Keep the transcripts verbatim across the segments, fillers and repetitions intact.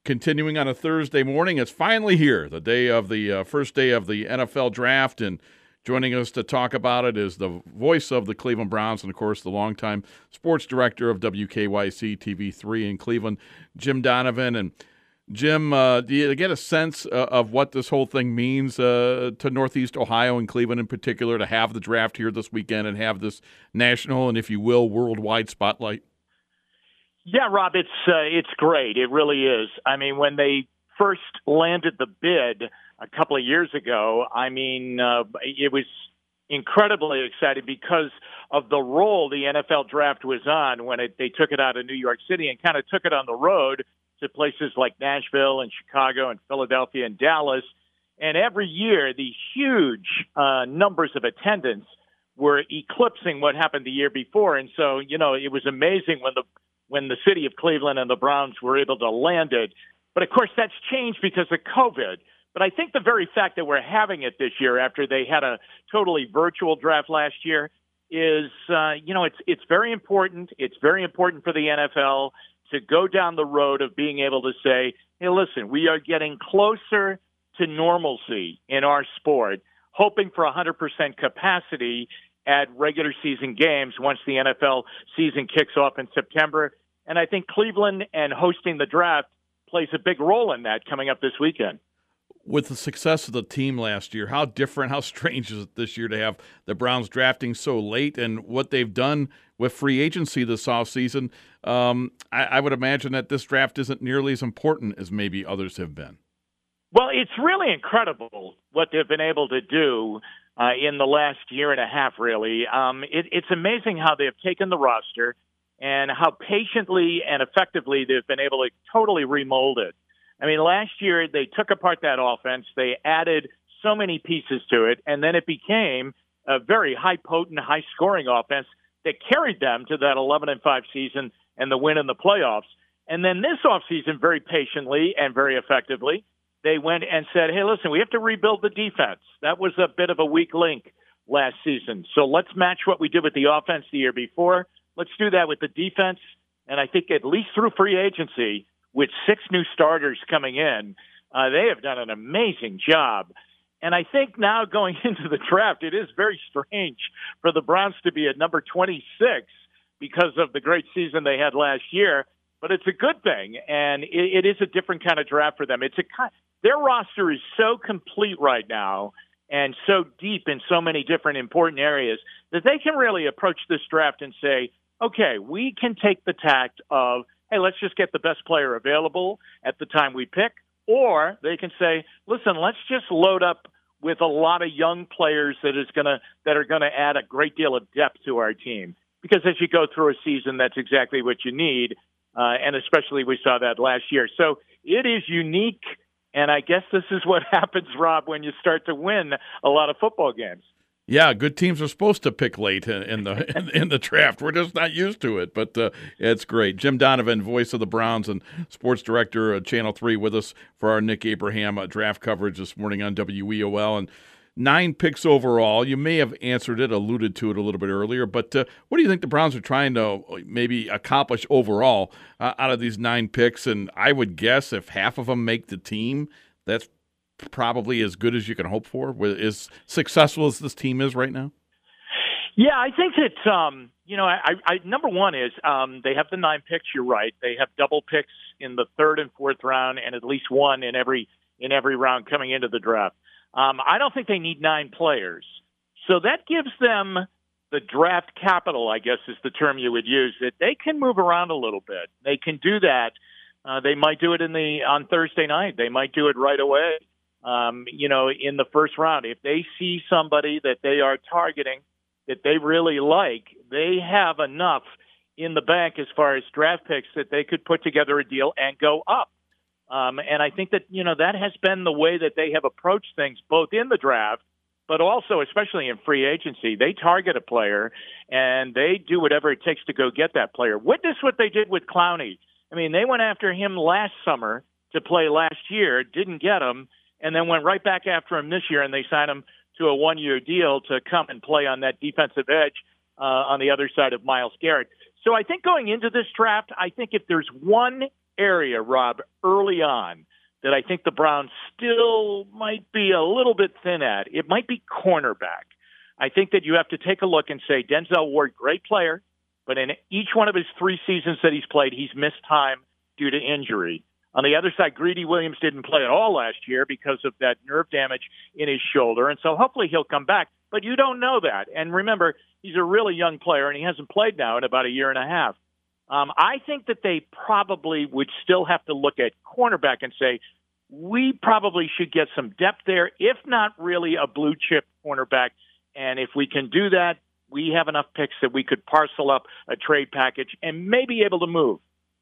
continuing on a Thursday morning. It's finally here, the day of the uh, first day of the N F L draft, and joining us to talk about it is the voice of the Cleveland Browns and, of course, the longtime sports director of W K Y C T V three in Cleveland, Jim Donovan. And Jim, uh, do you get a sense uh, of what this whole thing means uh, to Northeast Ohio and Cleveland in particular to have the draft here this weekend and have this national and, if you will, worldwide spotlight? Yeah, Rob, it's uh, it's great. It really is. I mean, when they first landed the bid a couple of years ago, I mean, uh, it was incredibly exciting because of the role the N F L draft was on when it, they took it out of New York City and kind of took it on the road to places like Nashville and Chicago and Philadelphia and Dallas. And every year, the huge uh, numbers of attendance were eclipsing what happened the year before. And so, you know, it was amazing when the when the city of Cleveland and the Browns were able to land it. But, of course, that's changed because of COVID. But I think the very fact that we're having it this year after they had a totally virtual draft last year is, uh, you know, it's it's very important. It's very important for the N F L to go down the road of being able to say, hey, listen, we are getting closer to normalcy in our sport, hoping for one hundred percent capacity at regular season games once the N F L season kicks off in September. And I think Cleveland and hosting the draft plays a big role in that coming up this weekend. With the success of the team last year, how different, how strange is it this year to have the Browns drafting so late and what they've done with free agency this offseason? Um, I, I would imagine that this draft isn't nearly as important as maybe others have been. Well, it's really incredible what they've been able to do uh, in the last year and a half, really. Um, it, it's amazing how they've taken the roster and how patiently and effectively they've been able to totally remold it. I mean, last year they took apart that offense. They added so many pieces to it, and then it became a very high-potent, high-scoring offense that carried them to that eleven and five season and the win in the playoffs. And then this offseason, very patiently and very effectively, they went and said, hey, listen, we have to rebuild the defense. That was a bit of a weak link last season. So let's match what we did with the offense the year before. Let's do that with the defense. And I think at least through free agency, with six new starters coming in, uh, they have done an amazing job. And I think now going into the draft, it is very strange for the Browns to be at number twenty-six because of the great season they had last year. But it's a good thing, and it, it is a different kind of draft for them. It's a their roster is so complete right now and so deep in so many different important areas that they can really approach this draft and say, okay, we can take the tact of, hey, let's just get the best player available at the time we pick, or they can say, listen, let's just load up with a lot of young players that is going to that are going to add a great deal of depth to our team. Because as you go through a season, that's exactly what you need. Uh, and especially we saw that last year. So it is unique, and I guess this is what happens, Rob, when you start to win a lot of football games. Yeah, good teams are supposed to pick late in, in the in, in the draft. We're just not used to it, but uh, it's great. Jim Donovan, voice of the Browns and sports director at Channel three, with us for our Nick Abraham uh, draft coverage this morning on W E O L. And nine picks overall. You may have answered it, alluded to it a little bit earlier, but uh, what do you think the Browns are trying to maybe accomplish overall uh, out of these nine picks? And I would guess if half of them make the team, that's probably as good as you can hope for, as successful as this team is right now? Yeah, I think that, um, you know, I, I, number one is um, they have the nine picks, you're right. They have double picks in the third and fourth round and at least one in every in every round coming into the draft. Um, I don't think they need nine players. So that gives them the draft capital, I guess is the term you would use, that they can move around a little bit. They can do that. Uh, they might do it in the on Thursday night. They might do it right away. Um, you know, in the first round, if they see somebody that they are targeting that they really like, they have enough in the bank as far as draft picks that they could put together a deal and go up. Um, and I think that, you know, that has been the way that they have approached things, both in the draft, but also, especially in free agency. They target a player and they do whatever it takes to go get that player. Witness what they did with Clowney. I mean, they went after him last summer to play last year, didn't get him, and then went right back after him this year, and they signed him to a one-year deal to come and play on that defensive edge uh, on the other side of Myles Garrett. So I think going into this draft, I think if there's one area, Rob, early on that I think the Browns still might be a little bit thin at. It might be cornerback. I think that you have to take a look and say Denzel Ward, great player, but in each one of his three seasons that he's played, he's missed time due to injury. On the other side, Greedy Williams didn't play at all last year because of that nerve damage in his shoulder, and so hopefully he'll come back. But you don't know that. And remember, he's a really young player, and he hasn't played now in about a year and a half. Um, I think that they probably would still have to look at cornerback and say, we probably should get some depth there, if not really a blue-chip cornerback. And if we can do that, we have enough picks that we could parcel up a trade package and maybe able to move.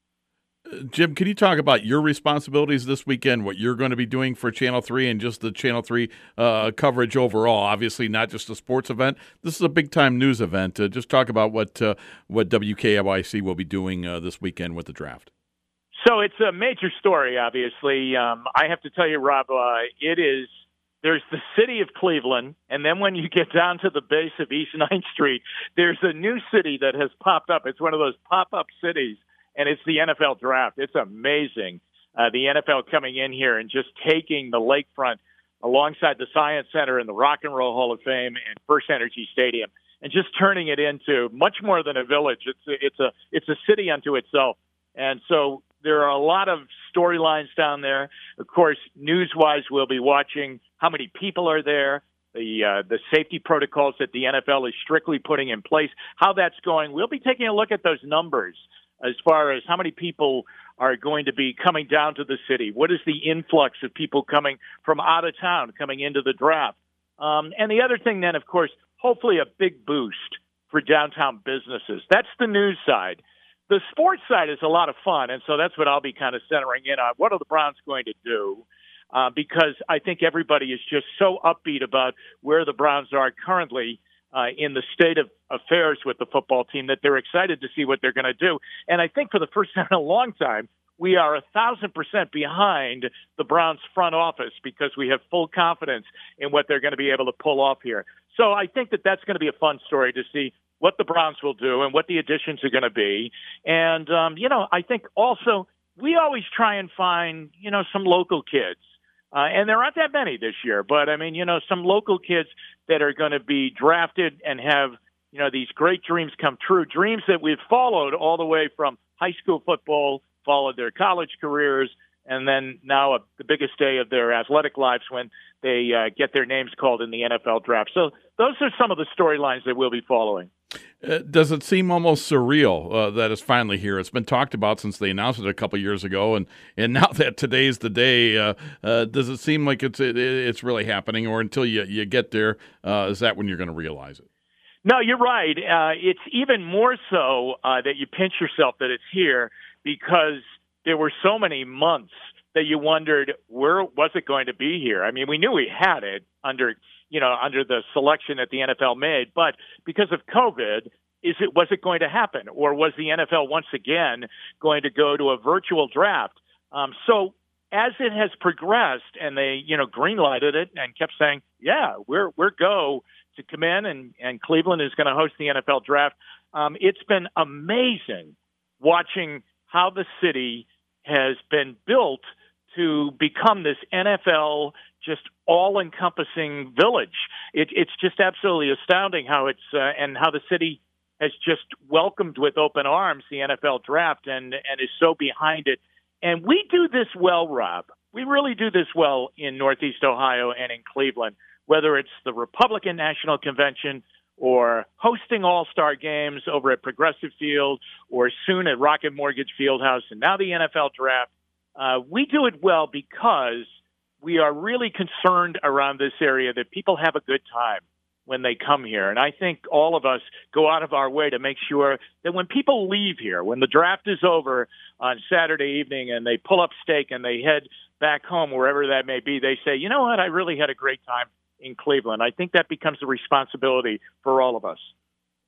Jim, can you talk about your responsibilities this weekend, what you're going to be doing for Channel three and just the Channel three uh, coverage overall? Obviously, not just a sports event. This is a big-time news event. Uh, just talk about what uh, what W K Y C will be doing uh, this weekend with the draft. So it's a major story, obviously. Um, I have to tell you, Rob, uh, it is – there's the city of Cleveland, and then when you get down to the base of East ninth Street, there's a new city that has popped up. It's one of those pop-up cities. And it's the N F L draft. It's amazing. Uh, the N F L coming in here and just taking the lakefront alongside the Science Center and the Rock and Roll Hall of Fame and First Energy Stadium and just turning it into much more than a village. It's a, it's a, it's a city unto itself. And so there are a lot of storylines down there. Of course, news-wise, we'll be watching how many people are there, the uh, the safety protocols that the N F L is strictly putting in place, how that's going. We'll be taking a look at those numbers as far as how many people are going to be coming down to the city. What is the influx of people coming from out of town, coming into the draft? Um, and the other thing then, of course, hopefully a big boost for downtown businesses. That's the news side. The sports side is a lot of fun, and so that's what I'll be kind of centering in on. What are the Browns going to do? Uh, because I think everybody is just so upbeat about where the Browns are currently Uh, in the state of affairs with the football team that they're excited to see what they're going to do. And I think for the first time in a long time, we are a thousand percent behind the Browns front office because we have full confidence in what they're going to be able to pull off here. So I think that that's going to be a fun story to see what the Browns will do and what the additions are going to be. And, um, you know, I think also we always try and find, you know, some local kids. Uh, and there aren't that many this year, but I mean, you know, some local kids that are going to be drafted and have, you know, these great dreams come true, dreams that we've followed all the way from high school football, followed their college careers, and then now uh, the biggest day of their athletic lives when they uh, get their names called in the N F L draft. So those are some of the storylines that we'll be following. Uh, does it seem almost surreal uh, that it's finally here? It's been talked about since they announced it a couple years ago, and, and now that today's the day, uh, uh, does it seem like it's it, it's really happening, or until you, you get there, uh, is that when you're going to realize it? No, you're right. Uh, it's even more so uh, that you pinch yourself that it's here because there were so many months that you wondered, where was it going to be here? I mean, we knew we had it under – you know, under the selection that the N F L made. But because of COVID, is it was it going to happen? Or was the N F L once again going to go to a virtual draft? Um, so as it has progressed and they, you know, green-lighted it and kept saying, yeah, we're we're go to come in and, and Cleveland is going to host the N F L draft, um, it's been amazing watching how the city has been built to become this N F L just all-encompassing village. It, it's just absolutely astounding how it's uh, and how the city has just welcomed with open arms the N F L draft and and is so behind it. And we do this well, Rob. We really do this well in Northeast Ohio and in Cleveland, whether it's the Republican National Convention or hosting all-star games over at Progressive Field or soon at Rocket Mortgage Fieldhouse and now the N F L draft. Uh, we do it well because we are really concerned around this area that people have a good time when they come here. And I think all of us go out of our way to make sure that when people leave here, when the draft is over on Saturday evening and they pull up stake and they head back home, wherever that may be, they say, you know what, I really had a great time in Cleveland. I think that becomes a responsibility for all of us.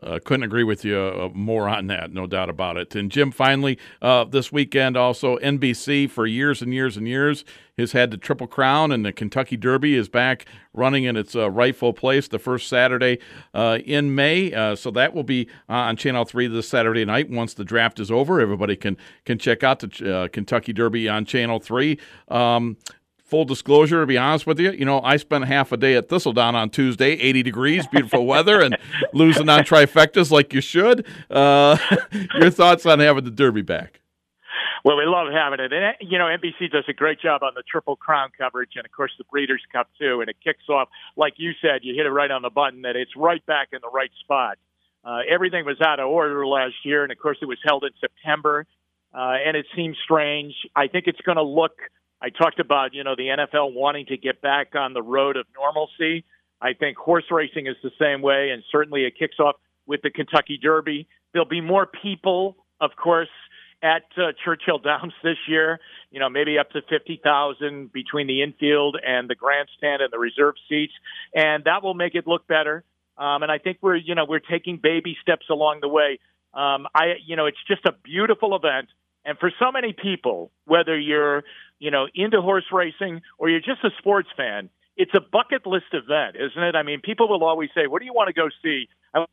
Uh, couldn't agree with you uh, more on that, no doubt about it. And Jim, finally, uh, this weekend also, N B C for years and years and years has had the Triple Crown, and the Kentucky Derby is back running in its uh, rightful place the first Saturday uh, in May. Uh, so that will be uh, on Channel three this Saturday night once the draft is over. Everybody can, can check out the uh, Kentucky Derby on Channel three. Um, Full disclosure, to be honest with you, you know, I spent half a day at Thistledown on Tuesday, eighty degrees, beautiful weather, and losing on trifectas like you should. Uh, your thoughts on having the Derby back? Well, we love having it. And, you know, N B C does a great job on the Triple Crown coverage and, of course, the Breeders' Cup, too. And it kicks off, like you said, you hit it right on the button, that it's right back in the right spot. Uh, everything was out of order last year, and, of course, it was held in September, uh, and it seems strange. I think it's going to look – I talked about, you know, the N F L wanting to get back on the road of normalcy. I think horse racing is the same way, and certainly it kicks off with the Kentucky Derby. There'll be more people, of course, at uh, Churchill Downs this year, you know, maybe up to fifty thousand between the infield and the grandstand and the reserve seats, and that will make it look better. Um, and I think we're, you know, we're taking baby steps along the way. Um, I, you know, it's just a beautiful event. And for so many people, whether you're, you know, into horse racing or you're just a sports fan, it's a bucket list event, isn't it? I mean, people will always say, what do you want to go see? I,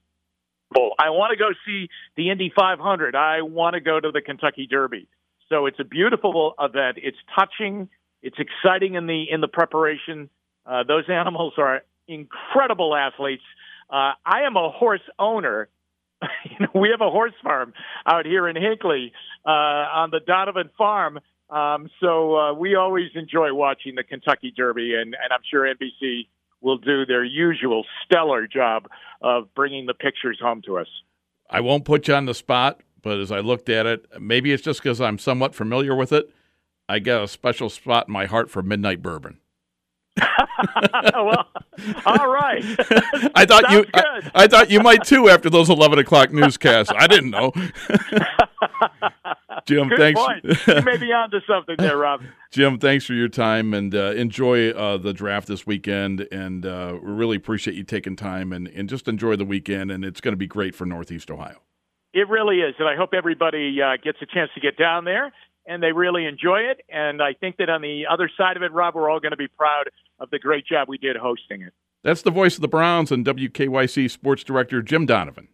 I want to go see the Indy five hundred. I want to go to the Kentucky Derby. So it's a beautiful event. It's touching. It's exciting in the in the preparation. Uh, those animals are incredible athletes. Uh, I am a horse owner. You know, we have a horse farm out here in Hinckley uh, on the Donovan farm. Um, so uh, we always enjoy watching the Kentucky Derby, and, and I'm sure N B C will do their usual stellar job of bringing the pictures home to us. I won't put you on the spot, but as I looked at it, maybe it's just because I'm somewhat familiar with it, I got a special spot in my heart for Midnight Bourbon. Well, all right. I thought Sounds you. I, I thought you might too after those eleven o'clock newscasts. I didn't know. Jim, Good thanks. Point. You may be onto something there, Rob. Jim, thanks for your time, and uh, enjoy uh, the draft this weekend. And uh, we really appreciate you taking time and, and just enjoy the weekend. And it's going to be great for Northeast Ohio. It really is, and I hope everybody uh, gets a chance to get down there and they really enjoy it. And I think that on the other side of it, Rob, we're all going to be proud of the great job we did hosting it. That's the voice of the Browns and W K Y C Sports Director Jim Donovan.